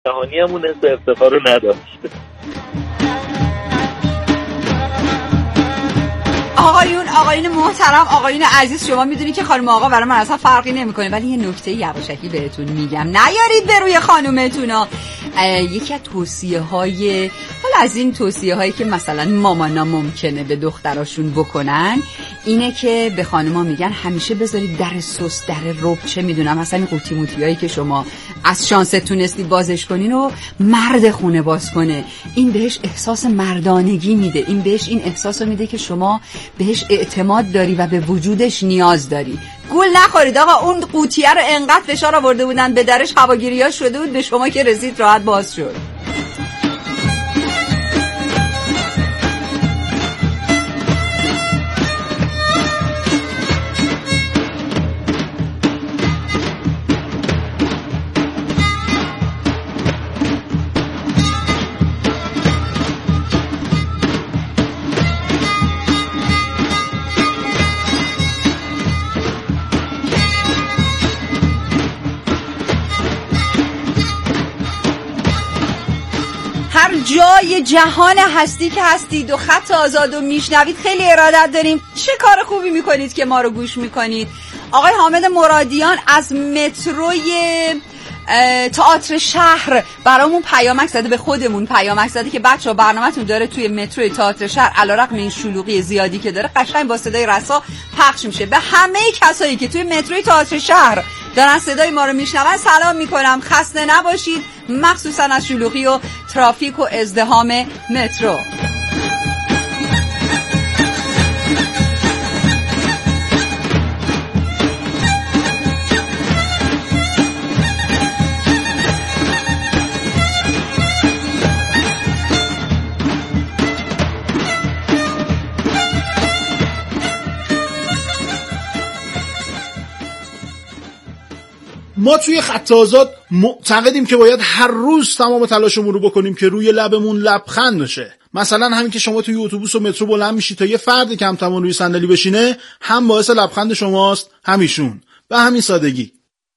جهانی همون حس افتخار رو نداشت. آقایون محترم، آقایون عزیز، شما میدونی که خانم آقا برای من اصلا فرقی نمیکنه، ولی یه نکته یواشکی بهتون میگم، نیارید به روی خانومتونا. یکی از توصیه‌های، حالا از این توصیه‌هایی که مثلا مامانا ممکنه به دختراشون بکنن اینه که به خانوما میگن همیشه بذارید در سوس، در رب، چه میدونم مثلا این قوطی موطیایی که شما از شانس تونستی بازش کنین و مرد خونه باز کنه. این بهش احساس مردانگی میده، این بهش این احساس رو میده که شما بهش اعتماد داری و به وجودش نیاز داری. گول نخورید آقا، اون قوطیه رو انقدر فشار آورده بودن به درش، هواگیری‌ها شده بود، به شما که رسید راحت باز شد. جای جهان هستی که هستید و خط آزاد و میشنوید، خیلی ارادت داریم. چه کار خوبی میکنید که ما رو گوش میکنید. آقای حامد مرادیان از متروی تئاتر شهر برامون پیامک زده، به خودمون پیامک زده که بچه‌ها برنامه‌تون داره توی متروی تئاتر شهر علیرغم این شلوغی زیادی که داره قشنگ با صدای رسا پخش میشه. به همه کسایی که توی متروی تئاتر شهر دارن صدای ما رو میشنون سلام میکنم، خسته نباشید، مخصوصا از شلوغی و ترافیک و ازدحام مترو. ما توی خط آزاد معتقدیم که باید هر روز تمام تلاشمون رو بکنیم که روی لبمون لبخند نشه. مثلا همین که شما توی اتوبوس و مترو بلند میشی تا یه فرد کم توان روی صندلی بشینه، هم باعث لبخند شماست هم ایشون. به همین سادگی.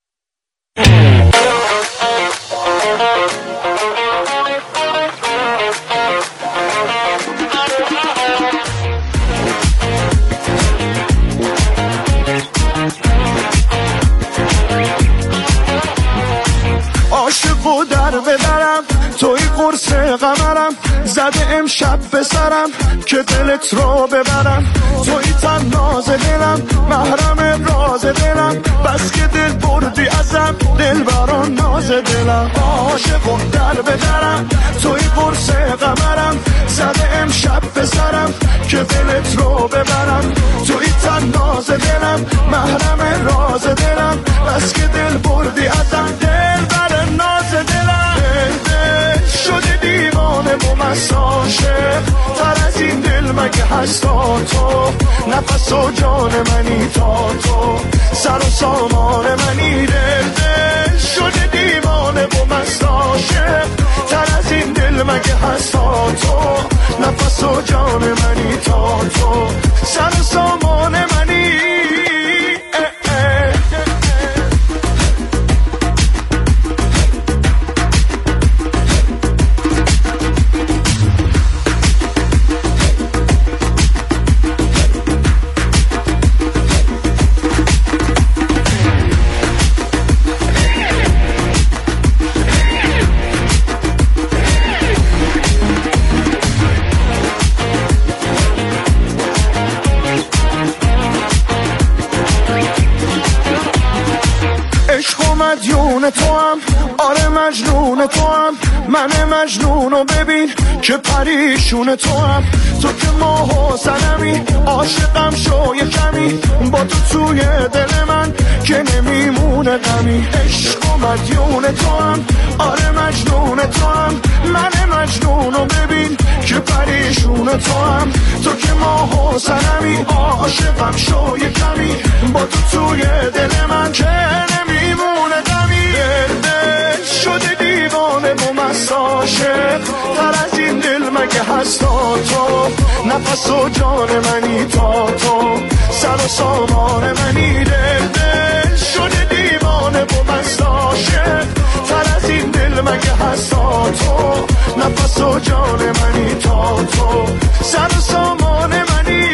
عاشقو در بدرم توی قرص قمرم، زده امشب به سرم که دلت رو ببرم. توی تن ناز دلم، محرم راز دلم، بس که دل بردی ازم، دل بران ناز دلم. عاشقو در بدرم توی قرص قمرم، زده امشب به سرم که دلت رو ببرم. توی تن ناز دلم، محرم راز دلم، بس که دل بردی ازم، دل بران ناز دلم. دل شده دیوانه و مساشه، تر از این دل مگه هستا تو؟ نفس و جان منی تا تو، سر و سامان منی. دل شده دیوانه و مساشه، تر از این دل مگه هستا تو؟ نفس و جان منی تا تو، سر و سامان منی. مدیون تو هم، آره مجنون تو هم، من مجنونو ببین که پریشون تو هم. تو که ماه و سنمی، عاشقم شو یه کمی، با تو توی دل من که نمیمونه غمی. عشق و مدیون تو هم، آره مجنون تو هم، من مجنونو ببین که پریشون تو هم. تو که ماه و سنمی، عاشقم شو یه کمی، با تو توی دل من که نمیمونه غمی. دل شده دیوانه و مساشه، تر از این دل مگه هستا تو؟ نفس و جان منی تا تو، سر و سامان منی. دل شده دیوانه و مساشه، تر از این دل دل مگه هستا تو، نفس و جان منی تا تو، سر و سامان منی.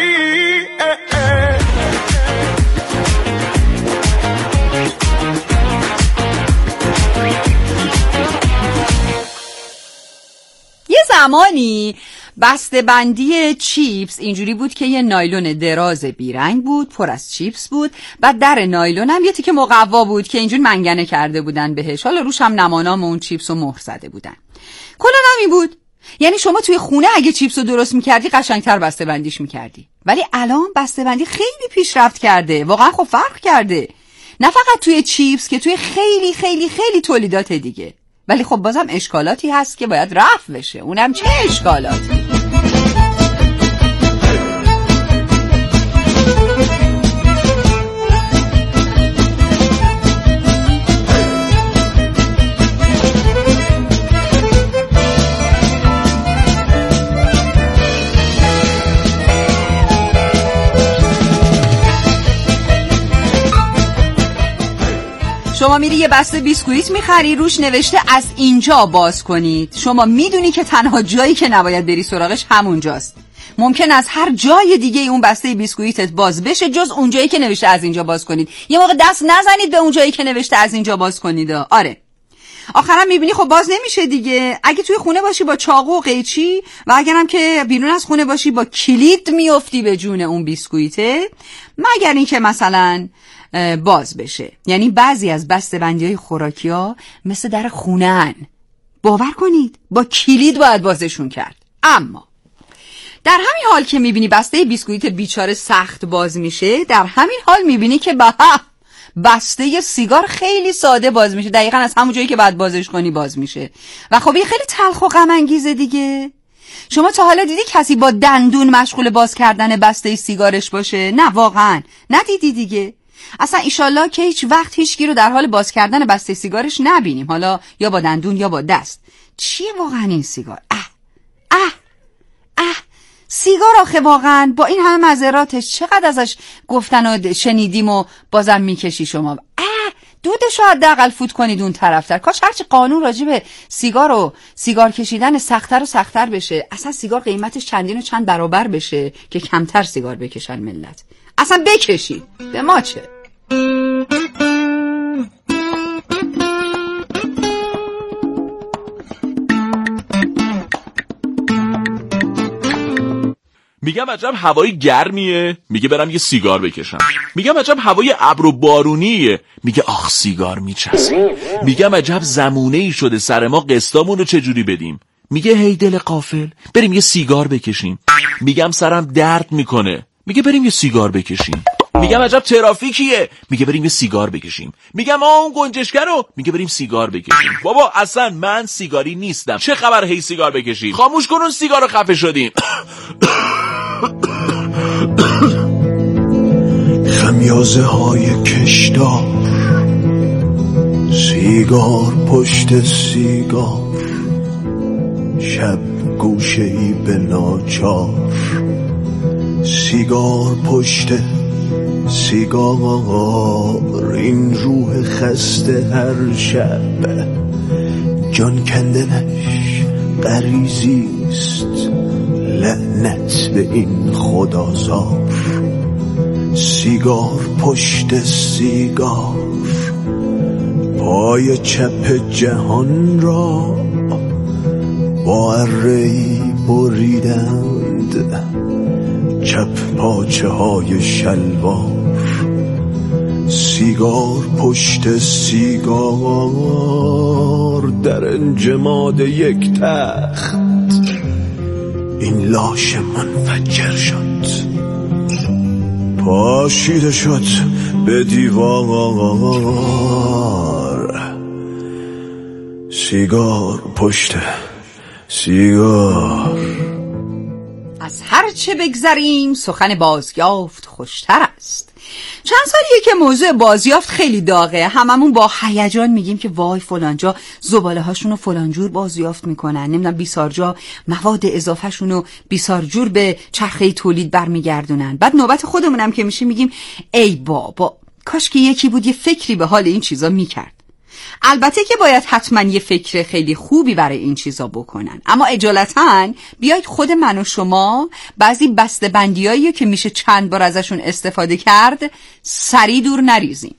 یه زمانی بسته بندی چیپس اینجوری بود که یه نایلون دراز بیرنگ بود، پر از چیپس بود، بعد در نایلون هم یه تیکه مقوا بود که اینجوری منگنه کرده بودن بهش، حالا روش هم نمانام اون چیپس رو مهر زده بودن. کلا همین بود. یعنی شما توی خونه اگه چیپس رو درست میکردی قشنگتر بسته بندیش میکردی. ولی الان بسته بندی خیلی پیشرفت کرده، واقعا خب فرق کرده، نه فقط توی چیپس که توی خیلی خیلی خیلی تولیدات دیگه. ولی خب بازم اشکالاتی هست که باید رفع بشه. اونم چه اشکالاتی؟ شما میری یه بسته بیسکویت میخری، روش نوشته از اینجا باز کنید. شما میدونی که تنها جایی که نباید بری سراغش همونجاست. ممکن از هر جای دیگه اون بسته بیسکویتت باز بشه جز اون جایی که نوشته از اینجا باز کنید. یه موقع دست نزنید به اون جایی که نوشته از اینجا باز کنید. آره، آخرام میبینی خب باز نمیشه دیگه. اگه توی خونه باشی با چاقو و قیچی، و اگرم که بیرون از خونه باشی با کلید میافتی به جون اون بیسکویته، مگر اینکه مثلا باز بشه. یعنی بعضی از بسته‌بندی‌های خوراکی‌ها مثل در خونه‌ان، باور کنید با کلید باید بازشون کرد. اما در همین حال که میبینی بسته بیسکویت بیچاره سخت باز میشه، در همین حال میبینی که بسته سیگار خیلی ساده باز میشه، دقیقاً از همون جایی که بعد بازش کنی باز میشه. و خب این خیلی تلخ و غم انگیزه دیگه. شما تا حالا دیدی کسی با دندون مشغول باز کردن بسته سیگارش باشه؟ نه واقعاً ندیدی دیگه. اصلا ایشالله که هیچ وقت هیچکی رو در حال باز کردن بسته سیگارش نبینیم، حالا یا با دندون یا با دست. چیه واقعا این سیگار؟ سیگار آخه واقعا با این همه مضراتش چقدر ازش گفتن و شنیدیم و بازم میکشی شما. دودش رو حداقل فوت کنید اون طرفتر. کاش هرچی قانون راجع به سیگار و سیگار کشیدن سخت‌تر و سخت‌تر بشه، اصلا سیگار قیمتش چندین و چند برابر بشه که کمتر سیگار بکشن ملت. اصلا بکشی، به ما چه؟ میگم عجب هوای گرمیه، میگه برم یه سیگار بکشم. میگم عجب هوای ابر و بارونیه، میگه آخ سیگار میچسبه. میگم عجب زمونه‌ای شده سر ما قسطامون رو چجوری بدیم، میگه هی دل غافل بریم یه سیگار بکشیم. میگم سرم درد میکنه، میگه بریم یه سیگار بکشیم. میگم عجب ترافیکیه، میگه بریم یه سیگار بکشیم. میگم اون گنجشگر رو، میگه بریم سیگار بکشیم. بابا اصلا من سیگاری نیستم، چه خبر هی سیگار بکشیم؟ خاموش کن اون سیگار رو، خفه شدیم. خمیازه های کشدار، سیگار پشت سیگار، شب گوشه ای به ناچار، سیگار پشت سیگار، این روح خسته هر شب جان کندنش غریزیست، لعنت به این خدازار، سیگار پشت سیگار، پای چپ جهان را با اره‌ای بریدند، چپ پاچه های شلوار، سیگار پشت سیگار، در انجماد یک تخت این لاش منفجر شد، پاشیده شد به دیوار، سیگار پشت سیگار. از هر چه بگذریم سخن بازیافت خوشتر است. چند سالیه که موضوع بازیافت خیلی داغه، هممون با هیجان میگیم که وای فلانجا زباله هاشونو فلانجور بازیافت میکنن، نمیدونم بیسارجا مواد اضافه شونو بیسارجور به چرخه تولید برمیگردونن. بعد نوبت خودمونم که میشه میگیم ای بابا کاش که یکی بود یه فکری به حال این چیزا میکرد. البته که باید حتما یه فکر خیلی خوبی برای این چیزا بکنن، اما اجالتاً بیایید خود من و شما بعضی بسته‌بندیایی که میشه چند بار ازشون استفاده کرد سریع دور نریزیم.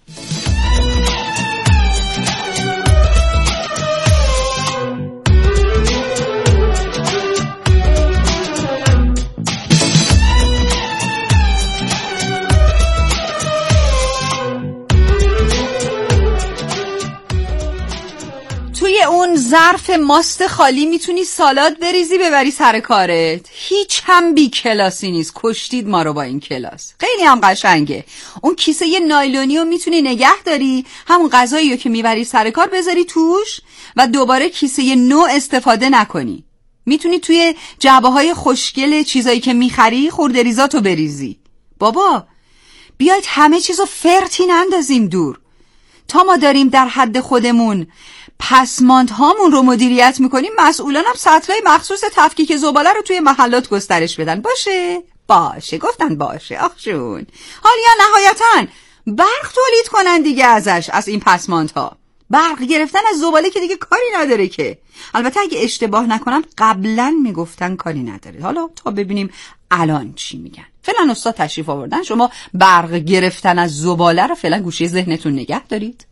توی اون ظرف ماست خالی میتونی سالاد بریزی ببری سر کارت. هیچ هم بی کلاسی نیست، کشتید ما رو با این کلاس. خیلی هم قشنگه. اون کیسه یه نایلونی رو میتونی نگه داری، همون غذایی رو که میبری سر کار بذاری توش و دوباره کیسه نو استفاده نکنی. میتونی توی جعبه‌های خوشگل چیزایی که میخری خورده‌ریزاتو بریزی. بابا بیاید همه چیزو فرتی نندازیم دور. تا ما داریم در حد خودمون پسماندهامون رو مدیریت میکنیم، مسئولان هم سطلای مخصوص تفکیک زباله رو توی محلات گسترش بدن. باشه گفتن باشه آخشون. حالا یا نهایتاً برق تولید کنن دیگه ازش، از این پسماندها. برق گرفتن از زباله که دیگه کاری نداره که. البته اگه اشتباه نکنم قبلا میگفتن کاری نداره، حالا تا ببینیم الان چی میگن. فعلا استاد تشریف آوردن، شما برق گرفتن از زباله رو فعلا گوشه ذهنتون نگه دارید.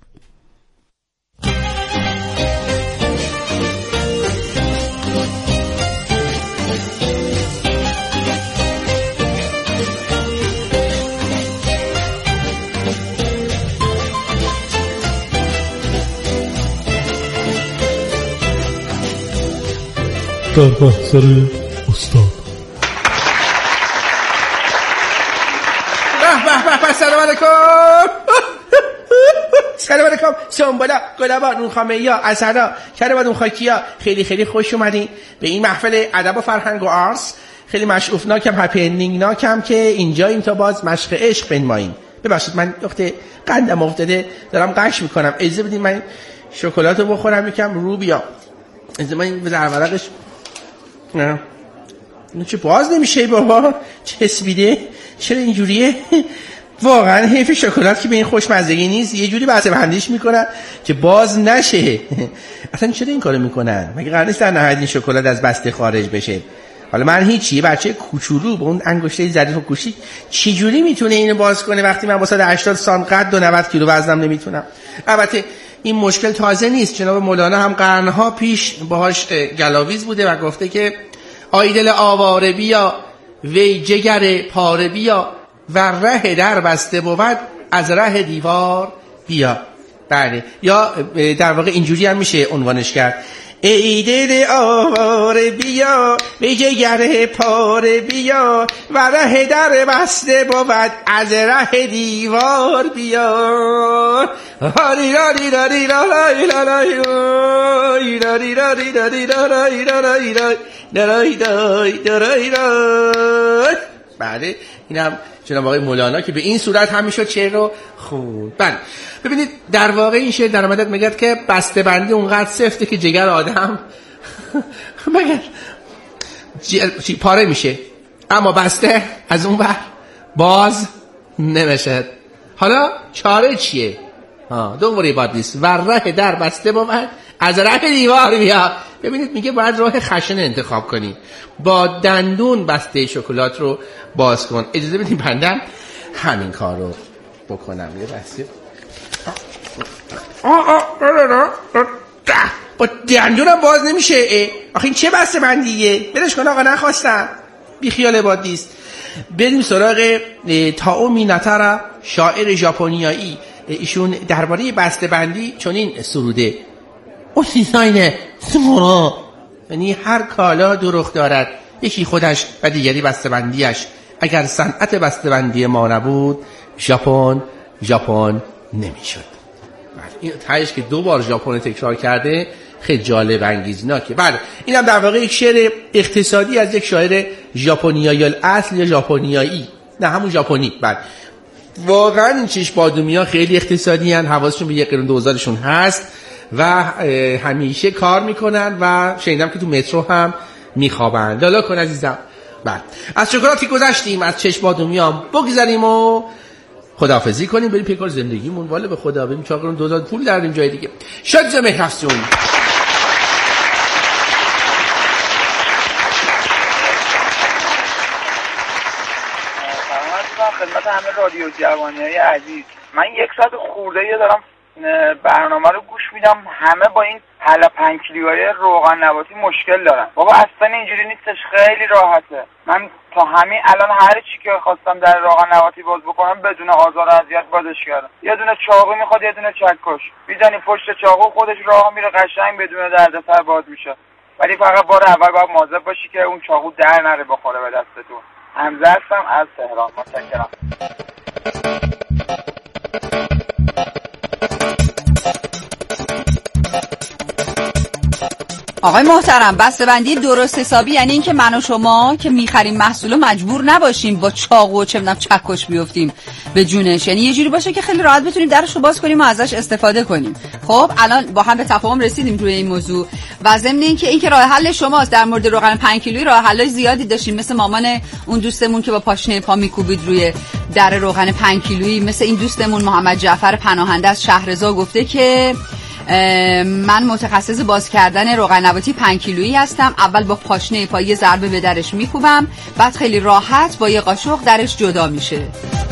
در محضر استاد. به سلام علیکم. سلام علیکم. سنبولا، گلابا، نونخامه‌یا، عسلا، کربا، نونخاکیا، خیلی خیلی خوش اومدین به این محفل ادب و فرهنگ و آرس. خیلی مشعوفناکم، هپی اندینگناکم که اینجاییم تا باز مشق عشق بنماییم. ببخشید من وقتی قندم افتاده دارم قش میکنم، اجازه بدین من شکلاتو بخورم یکم رو بیام. اجازه من در ورقش نه اینو چه باز نمیشه بابا، چسبیده، چرا اینجوریه؟ واقعا حیف شکلات که به این خوشمزگی نیست. یه جوری بسته بندیش میکنن که باز نشه. اصلا چرا این کارو میکنن؟ مگه قرار نیست در نهایت این شکلات از بسته خارج بشه؟ حالا من هیچی، یه بچه کوچولو با اون انگشته ظریف و گوشی چه جوری میتونه اینو باز کنه وقتی من با 180 سانت قد و 90 کیلو وزنم نمیتونم؟ البته این مشکل تازه نیست، جناب مولانا هم قرنها پیش باهاش گلاویز بوده و گفته که آی دل آواره بیا وی جگر پاره بیا و ره در بسته بود از ره دیوار بیا. بله، یا در واقع اینجوری هم میشه عنوانش کرد: ای دل آواره بیا وی جگر پاره بیا و ره در بسته بود از ره دیوار بیا. هاری راری راری راری راری راری راری راری راری راری. بله، اینم جناب آقای مولانا که به این صورت هم میشد شعر رو خوند. بله ببینید، در واقع این شعر در مدت میگه که بسته بندی اونقدر سفته که جگر آدم مگر پاره میشه، اما بسته از اون بر باز نمیشه. حالا چاره چیه؟ don't worry about this. و ره در بسته بود از ره دیوار بیا. ببینید میگه باید راه خشن انتخاب کنی، با دندون بسته شکلات رو باز کن. اجازه بدین بندم همین کار رو بکنم. یه بسته با دندونم باز نمیشه. آخه این چه بسته بندیه؟ برش کن آقا، نخواستم، بی خیال بادیست. بریم سراغ تائو میناتارا، شاعر ژاپنیایی. ایشون درباره بسته بندی چنین سروده: او دیزاین سمورا، یعنی هر کالا دو رخ دارد، یکی خودش و دیگری بسته بندیش. اگر صنعت بسته بندی ما نبود ژاپن نمیشد. این تایش که 2 بار ژاپن تکرار کرده خیلی جالب انگیزناکه. بله، اینم در واقع یک شعر اقتصادی از یک شاعر ژاپنیایی الاصل یا ژاپنیایی، نه همون ژاپنی. بله، واقعا این چش بادومیا خیلی اقتصادی ان، حواسشون به 1 قرون دوزارشون هست و همیشه کار میکنن و شنیدم که تو مترو هم میخوابن. لالا کن عزیزم. بله، از شکلاتی گذشتیم، از چش بادومیا بگذاریم و خداحافظی کنیم بریم پیکار زندگیمون، والا به خدا بریم چاق کنیم 2000 پول داریم جای دیگه. شاد زمه رفتون. خدمت همه رادیو جوانیای عزیز، من 1 ساعت خورده‌ای دارم برنامه رو گوش میدم، همه با این حله 5 کیلویی روغن نباتی مشکل دارن. بابا اصلا اینجوری نیستش، خیلی راحته. من تا همین الان هر چی که خواستم در روغن نباتی باز بکنم بدون آزار و اذیت بازش کردم. یه دونه چاقو میخواد، یه دونه چکش میزنی پشت چاقو، خودش راه میره قشنگ بدون دردسر باز میشه. ولی فقط بار اول باید مواظب باشی که اون چاقو در نره بخوره به دستتون. حمزه هستم از تهران، متشکرم. آقای محترم، بسته‌بندی درست حسابی یعنی این که من و شما که میخریم محصولو مجبور نباشیم با چاقو و چه می‌دونم چکش بیفتیم به جونش، یعنی یه جوری باشه که خیلی راحت بتونیم درشو باز کنیم و ازش استفاده کنیم. خب الان با هم به تفاهم رسیدیم روی این موضوع و ضمن اینکه راه حل شماست. در مورد روغن 5 کیلویی راه حلای زیادی داشتیم، مثل مامان اون دوستمون که با پاشنه پا میکوبید روی در روغن 5 کیلویی، مثل این دوستمون محمد جعفر پناهنده از شهرزا گفته که من متخصص باز کردن روغن نباتی 5 کیلویی هستم. اول با پاشنه پا یه ضربه به درش میکوبم، بعد خیلی راحت با یه قاشق درش جدا میشه.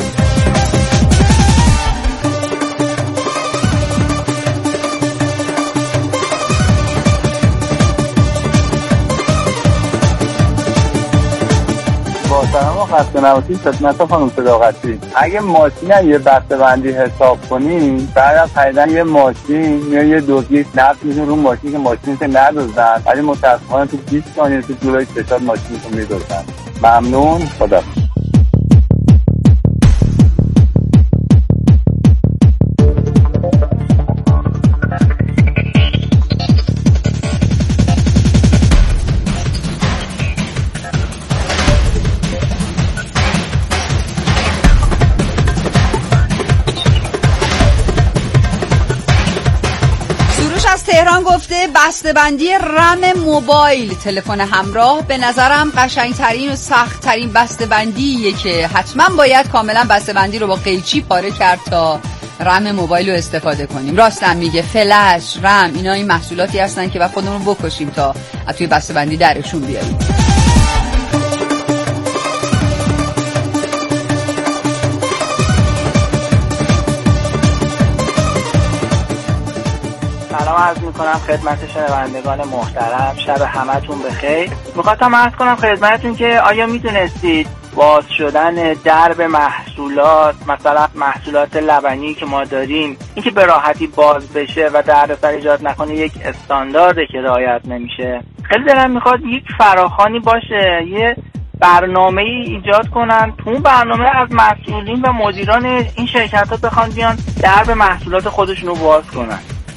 با سلام و خسته نباشید خدمت خانم صداقتی. اگه ماشین یه بسته‌بندی حساب کنیم، بعد از خریدن یه ماشین یا یه دوزی نفت میزون رو ماشین که ماشینش ندوزن، ولی متاسفانه تو 20 ثانیه تو جلوی چشات ماشینشو میدوزن. ممنون، خدا. تهران گفته بسته‌بندی رم موبایل تلفن همراه به نظرم قشنگترین و سخت‌ترین بسته‌بندیه که حتما باید کاملا بسته‌بندی رو با قیچی پاره کرد تا رم موبایل رو استفاده کنیم. راستم میگه، فلش، رم، اینا این محصولاتی هستن که بعد خودمون بکشیم تا توی بسته‌بندی درشون بیاریم. سلام عرض میکنم خدمت شنوندگان محترم، شب همتون بخیر. میخواستم عرض کنم خدمتتون که آیا میدونستید باز شدن درب محصولات، مثلا محصولات لبنی که ما داریم، اینکه به راحتی باز بشه و دردسر ایجاد نکنه یک استاندارده که رعایت نمیشه. خیلی دلم میخواد یک فراخوانی باشه، یه برنامه ایجاد کنن، تو اون برنامه از مسئولین و مدیران این شرکت‌ها بخوان بیان درب محصولات خودشون رو باز کنن.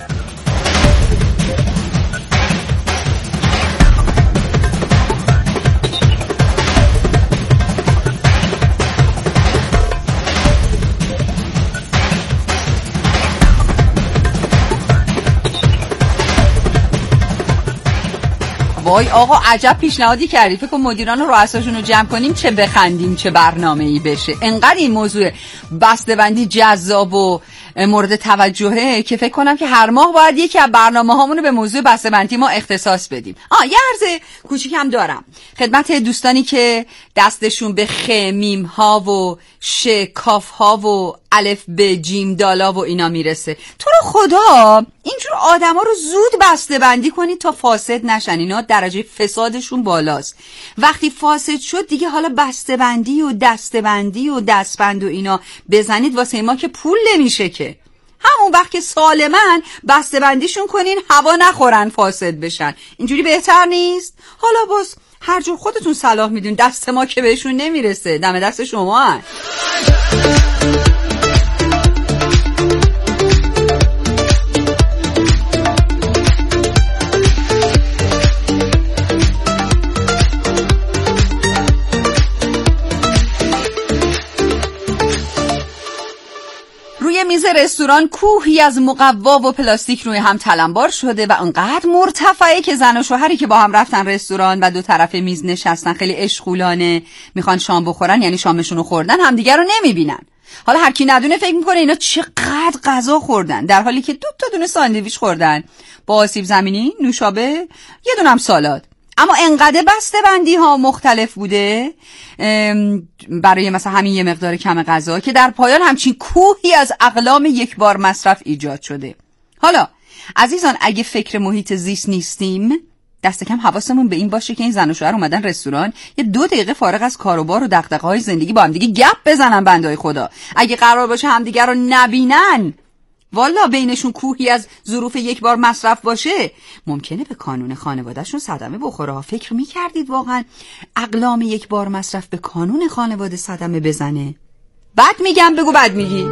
وای آقا عجب پیشنهادی کردی. فکر کنم مدیران و رؤساشون رو جمع کنیم، چه بخندیم چه برنامه‌ای بشه. انقدر این موضوع بسته‌بندی جذاب و مورد توجهه که فکر کنم که هر ماه باید یکی از برنامه‌هامون رو به موضوع بسته‌بندی ما اختصاص بدیم. یه عرض کوچیک هم دارم خدمت دوستانی که دستشون به خ، میم ها و ش، کاف ها و الف ب جیم دالا و اینا میرسه. تو رو خدا اینجور آدما رو زود بسته‌بندی کنید تا فاسد نشن. اینا درجه فسادشون بالاست. وقتی فاسد شد دیگه حالا بسته‌بندی و دسته‌بندی و دستبند و اینا بزنید واسه ما که پول نمیشه که. همون وقت که سالمن بسته‌بندیشون کنین، هوا نخورن فاسد بشن. اینجوری بهتر نیست؟ حالا باز هر جور خودتون صلاح میدون، دست ما که بهشون نمیرسه. دم دست شما هن. روی میز رستوران کوهی از مقوا و پلاستیک روی هم تلمبار شده و انقدر مرتفعه که زن و شوهری که با هم رفتن رستوران و دو طرف میز نشستن خیلی عشقولانه میخوان شام بخورن، یعنی شامشون رو خوردن، همدیگر رو نمیبینن. حالا هر کی ندونه فکر میکنه اینا چقدر غذا خوردن، در حالی که 2 دونه ساندویچ خوردن با آسیب زمینی، نوشابه، یه دونه هم سالاد. اما انقدر بسته‌بندی ها مختلف بوده برای مثلا همین یه مقدار کم غذا که در پایان همچین کوهی از اقلام یک بار مصرف ایجاد شده. حالا عزیزان، اگه فکر محیط زیست نیستیم، دست کم حواسمون به این باشه که این زن و شوهر اومدن رستوران یه 2 دقیقه فارغ از کار و بار و دغدغه‌های زندگی با هم دیگه گپ بزنن. بندای خدا اگه قرار باشه همدیگه رو نبینن، والا بینشون کوهی از ظروف یک بار مصرف باشه، ممکنه به کانون خانوادهشون صدمه بخوره. فکر میکردید واقعا اقلام یک بار مصرف به کانون خانواده صدمه بزنه؟ بد میگم بگو بد میگی.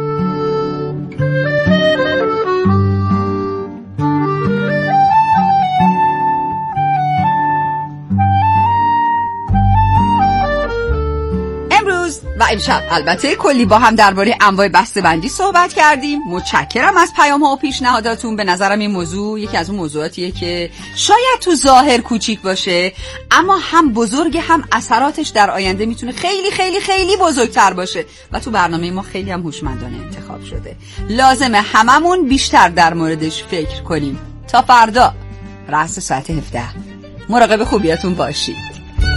و امشب البته کلی با هم درباره انواع بسته‌بندی صحبت کردیم. متشکرم از پیام‌ها و پیشنهاداتون. به نظرم این موضوع یکی از اون موضوعاتیه که شاید تو ظاهر کوچیک باشه، اما هم بزرگ، هم اثراتش در آینده میتونه خیلی خیلی خیلی بزرگتر باشه و تو برنامه ما خیلی هم هوشمندانه انتخاب شده. لازمه هممون بیشتر در موردش فکر کنیم. تا فردا رأس ساعت 17 مراقب خوبیاتون باشید.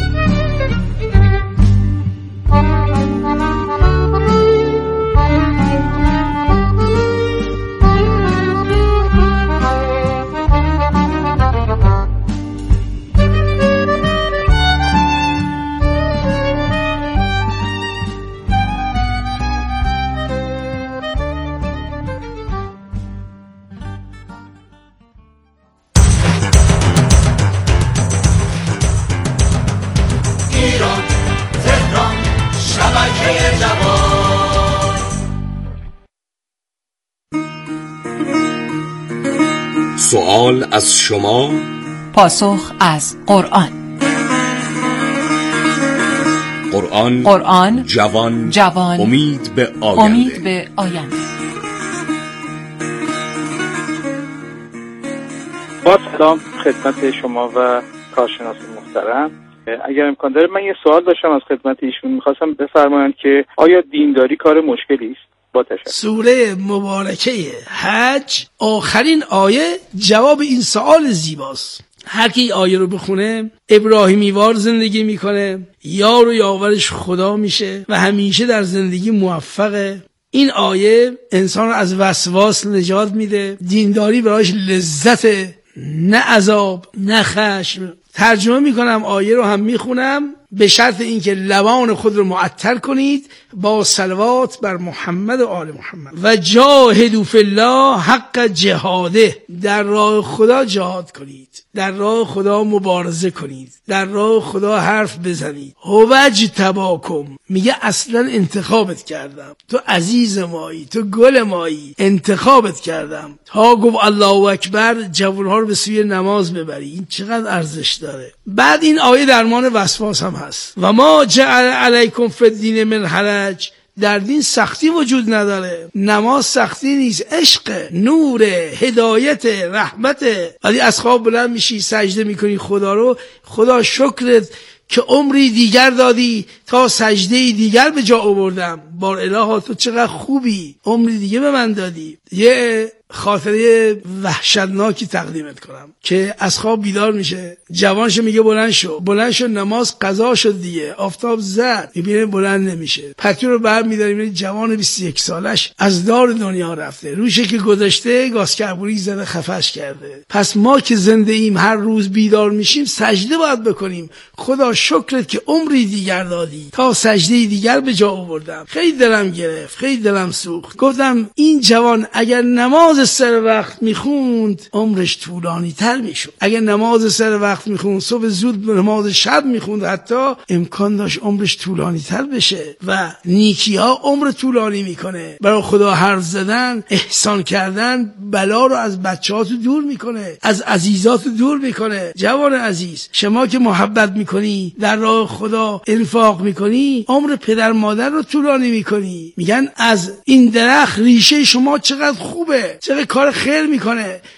سوال از شما، پاسخ از قرآن. قرآن جوان امید به آینده. با سلام خدمت شما و کارشناس محترم. اگر امکان داره من یه سوال داشتم از خدمت ایشون، میخواستم بفرمایند که آیا دینداری کار مشکلی است؟ سوره مبارکه حج آخرین آیه جواب این سوال زیباست. هر کی آیه رو بخونه ابراهیمی وار زندگی میکنه، یار و یاورش خدا میشه و همیشه در زندگی موفقه. این آیه انسان رو از وسواس نجات میده. دینداری برایش لذت، نه عذاب، نه خشم. ترجمه میکنم آیه رو هم میخونم، به شرط اینکه لبان خود رو معطر کنید با صلوات بر محمد و آل محمد. و جاهدوا فی الله حق جهاده، در راه خدا جهاد کنید، در راه خدا مبارزه کنید، در راه خدا حرف بزنید. هو اجتباکم، میگه اصلا انتخابت کردم، تو عزیز مایی، تو گل مایی، انتخابت کردم تا گفت الله اکبر جوانها رو به سوی نماز ببری. این چقدر ارزش داره. بعد این آیه درمان وسواس هم هست. و ما جعل علیکم فی الدین من حرج، در دین سختی وجود نداره. نماز سختی نیست، عشق، نور، هدایت، رحمت. ولی از خواب بلند میشی سجده میکنی خدا رو، خدا شکرت که عمری دیگر دادی تا سجده دیگر به جا آوردم. بار الها تو چقدر خوبی، عمری دیگه به من دادی. یه خاطره وحشتناکی تقدیمت کنم که از خواب بیدار میشه، جوانش میگه بلند شو نماز قضا شد دیگه، آفتاب زد، میبینه بلند نمیشه، پتو رو برمی‌داره، میبینه جوان 21 سالش از دار دنیا رفته، روشه که گذاشته گاز کربوریک زده خفش کرده. پس ما که زنده ایم هر روز بیدار میشیم سجده باید بکنیم. خدا شکرت که عمری دیگر دادی تا سجده دیگر به جا آوردم. خیلی دلم گرفت، خیلی دلم سوخت. گفتم این جوان اگر نماز سر وقت میخوند عمرش طولانی تر میشد. اگر نماز سر وقت میخوند، صبح زود نماز شب میخوند، حتی امکان داشت عمرش طولانی تر بشه. و نیکی ها عمر طولانی میکنه. برای خدا حرف زدن، احسان کردن بلا رو از بچه‌هات دور میکنه، از عزیزات دور میکنه. جوان عزیز، شما که محبت میکنی، در راه خدا انفاق میکنی، عمر پدر مادر رو طولانی میکنی. میگن از این درخت ریشه شما چقدر خوبه، چقدر کار خیر میکنه.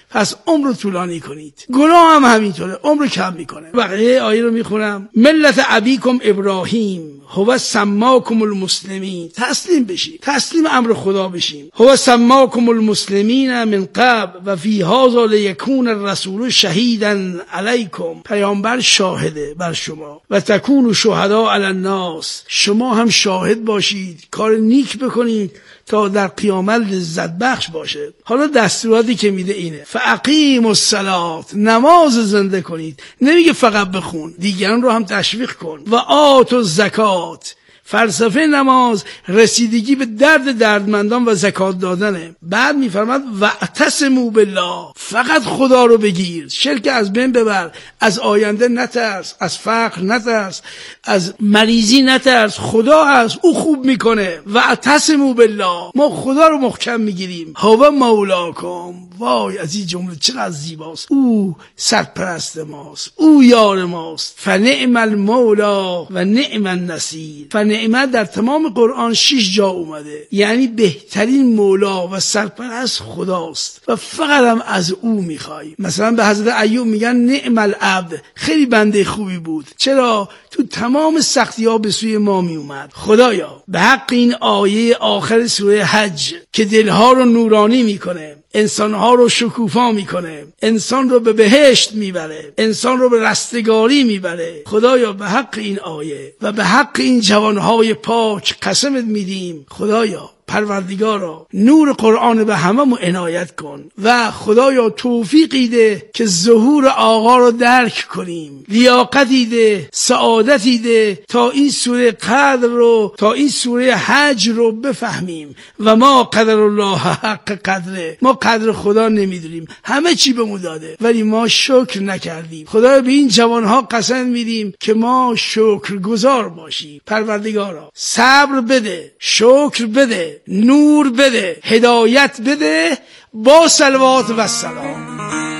پس عمر رو طولانی کنید. گناه هم همینطوره، عمر رو کم میکنه. بقیه آیه رو میخونم. ملت ابیکم ابراهیم هو سماکم المسلمین. تسلیم بشید، تسلیم امر خدا بشیم. هو سماکم المسلمین من قبل و فی هذا لیکون الرسول شهیدا علیکم. پیامبر شاهده بر شما و تکونوا شهدا علی الناس. شما هم شاهد باشید، کار نیک بکنید تا در قیامت لذت بخش باشه. حالا دستوراتی که میده اینه فاقیموا الصلاة، نماز زنده کنید. نمیگه فقط بخون، دیگران رو هم تشویق کن. و آتوا الزکات، فلسفه نماز رسیدگی به درد دردمندان و زکات دادنه. بعد میفرماد واعتصموا بالله، فقط خدا رو بگیر، شرک از بین ببر، از آینده نترس، از فقر نترس، از مریضی نترس، خدا هست، او خوب میکنه. واعتصموا بالله، ما خدا رو محکم میگیریم. هو مولاکم، وای از این جمله چقدر زیباست. او سرپرست ماست، او یار ماست. فنعم المولا و نعم النصیر. نعمت در تمام قرآن 6 جا اومده، یعنی بهترین مولا و سرپرست خداست و فقط هم از او میخوای. مثلا به حضرت ایوب میگن نعم العبد، خیلی بنده خوبی بود. چرا؟ تو تمام سختی ها به سوی ما می اومد. خدایا به حق این آیه آخر سوره حج که دلها رو نورانی میکنه، انسانها رو شکوفا میکنه، انسان رو به بهشت میبره، انسان رو به رستگاری میبره، خدایا به حق این آیه و به حق این جوانهای پاک قسمت میدیم. خدایا پروردگارا نور قرآن به هممون عنایت کن و خدایا توفیقی ده که ظهور آقا رو درک کنیم، لیاقتی ده، سعادتی ده تا این سوره قدر رو، تا این سوره حج رو بفهمیم. و ما قدر الله حق قدره، ما قدر خدا نمیدونیم، همه چی بهمون داده ولی ما شکر نکردیم. خدایا به این جوانها قسم میدیم که ما شکرگزار باشیم. پروردگارا صبر بده، شکر بده، نور بده، هدایت بده، با صلوات و سلام.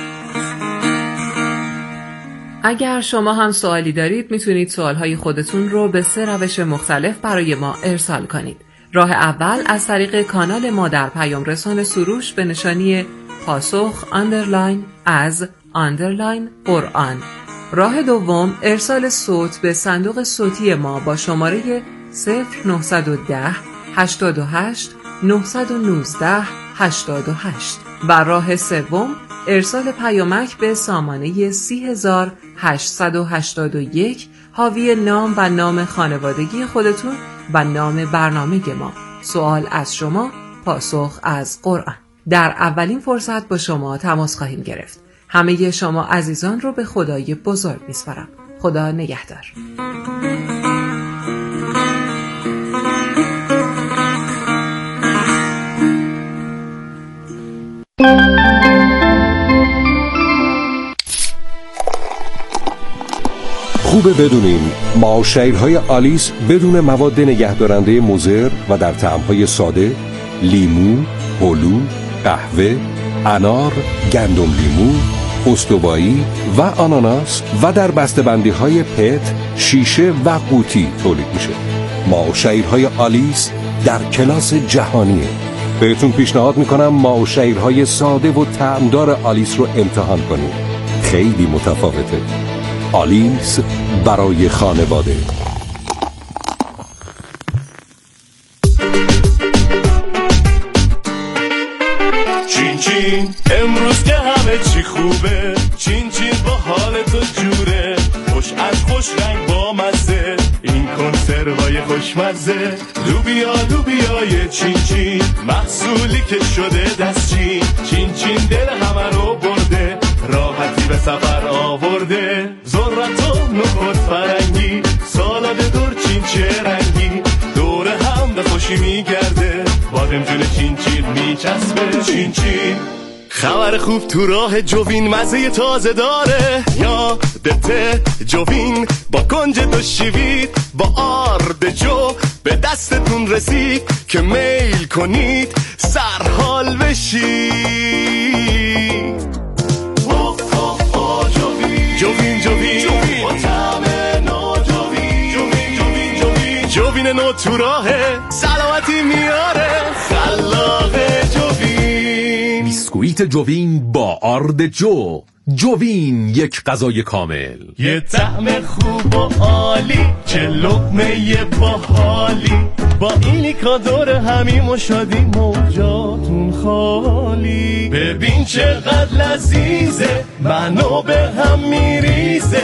اگر شما هم سوالی دارید میتونید سوالهای خودتون رو به 3 روش مختلف برای ما ارسال کنید. راه اول از طریق کانال ما در پیام رسان سروش به نشانی پاسخ _ قرآن. راه دوم ارسال صوت به صندوق صوتی ما با شماره 0910 88 919 88 و راه سوم ارسال پیامک به سامانه 30881 حاوی نام و نام خانوادگی خودتون و نام برنامه ما. سوال از شما، پاسخ از قرآن. در اولین فرصت با شما تماس خواهیم گرفت. همه شما عزیزان رو به خدای بزرگ میسپارم. خدا نگهدار. خوبه بدونین معاشرهای آلیس بدون مواد نگهدارنده مضر و در طعم‌های ساده، لیمو، هلو، قهوه، انار، گندم لیمو، استوایی و آناناس و در بسته‌بندی‌های پت، شیشه و قوطی تولید میشه. معاشرهای آلیس در کلاس جهانیه. بهتون پیشنهاد میکنم معاشرهای ساده و طعمدار آلیس رو امتحان کنید. خیلی متفاوته. آلیس برای خانواده. چین چین امروز که همه چی خوبه، چین چین با حال تو جوره، خوش از خوش رنگ با مزه، این کنسروهای خوشمزه، لوبیای چین چین، محصولی که شده دستچین، چین چین دل همه رو برده، راحتی به سفر آورده، ذرت و نخود فرنگی، سالاد دور چین چه رنگی، دور هم به خوشی میگرده، بادمجون چین چین میچسبه. چین چین خبر خوب تو راه جوین، مزه تازه داره، یادته جوین با کنج دو شیوید، با آرد جو به دستتون رسید که میل کنید سرحال بشید. جوین با طعم نو، جوین نو تو راهه، سلامتی میاره، خلاق جوین. بیسکویت سویت جوین با آرد جو. جوین، یک غذای کامل، یه طعم خوب و عالی، چه لقمه باحالی، با اینی کادور همیم و شادی موجاتون خالی. ببین چقدر لذیذه، منو به هم میریزه.